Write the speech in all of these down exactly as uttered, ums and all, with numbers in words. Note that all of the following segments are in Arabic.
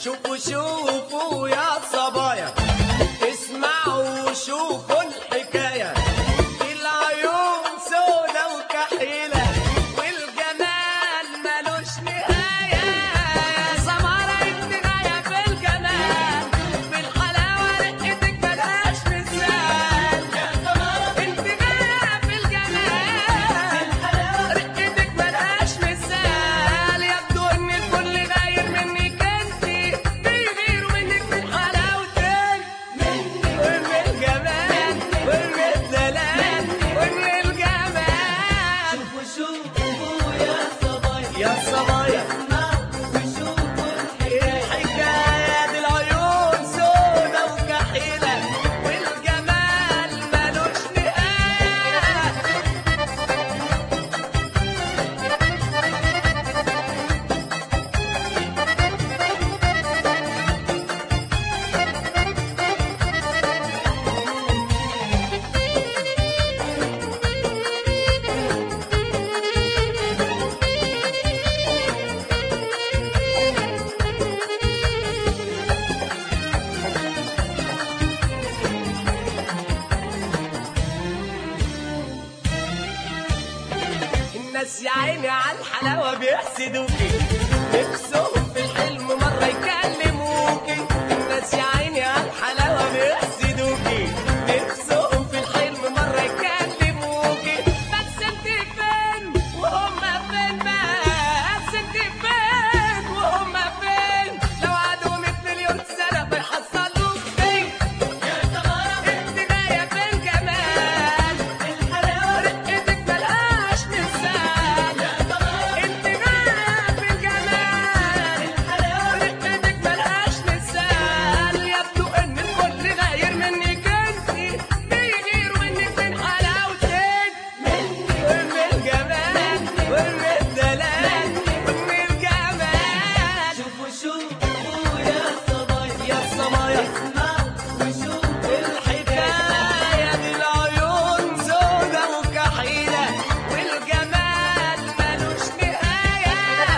شوفوا شوفوا يا صبايا، اسمعوا وشوفوا الحكاية. العيون سودا وكحيلة والجمال ملوش نهاية. يا سمرة انت غاية في الجمال، في الحلاوة رقتك ملهاش مثال. يا سمرة انت غاية في الجمال، في الحلاوة رقتك ملهاش مثال. يبدو ان الكل غاير منك انت، بيغيروا منك من حلاوتك، مني ومن الجمال ومن الدلال ومن الجمال. شوفوا شوفوا يا صبايا، يا صبايا اسمعوا وشوفوا الحكاية. الحكاية دي العيون سودا وكحيلة والجمال ملوش نهاية. الناس يا عيني على الحلاوة بيحسدوكي، نفسهم في الحلم مرة يكلموكي. الناس يا عيني على الحلاوة بيحسدوكي، نفسهم في الحلم مرة يكلموكي. بس انت فين وهم فين؟ بس انت فين وهم فين؟ لو عادوا مية مليون سنة بيحصلوك فين؟ يا سمرة انت غاية في الجمال، الحلاوة، رقتك ملهاش مثال. يا سمرة انت غاية في الجمال، الحلاوة، رقتك ملهاش مثال. يبدو ان الكل غاير منك انت، بيغيروا منك من حلاوتك، مني ومن الجمال ومن الدلال ومن الجمال. شوفوا شوفوا يا صبايا، يا صبايا اسمعوا وشوفوا الحكاية دي العيون سودا وكحيلة والجمال ملوش نهاية.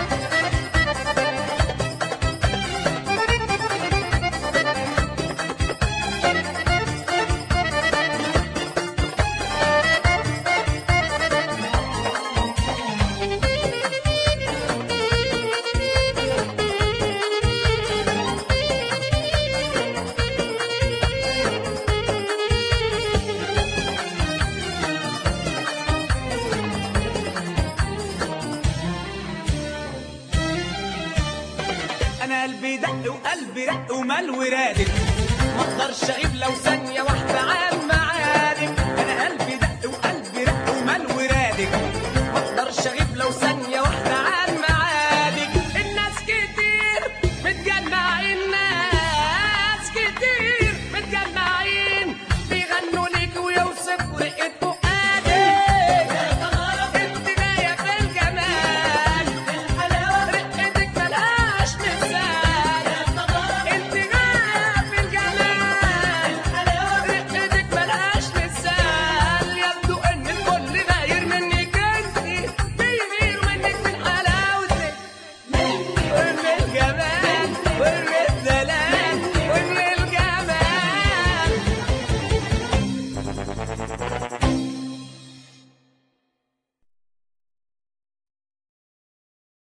انا قلبي دق وقلبي رق ومال ورادك، ما اقدرش اغيب لو ثانيه واحده عن معادك. انا قلبي دق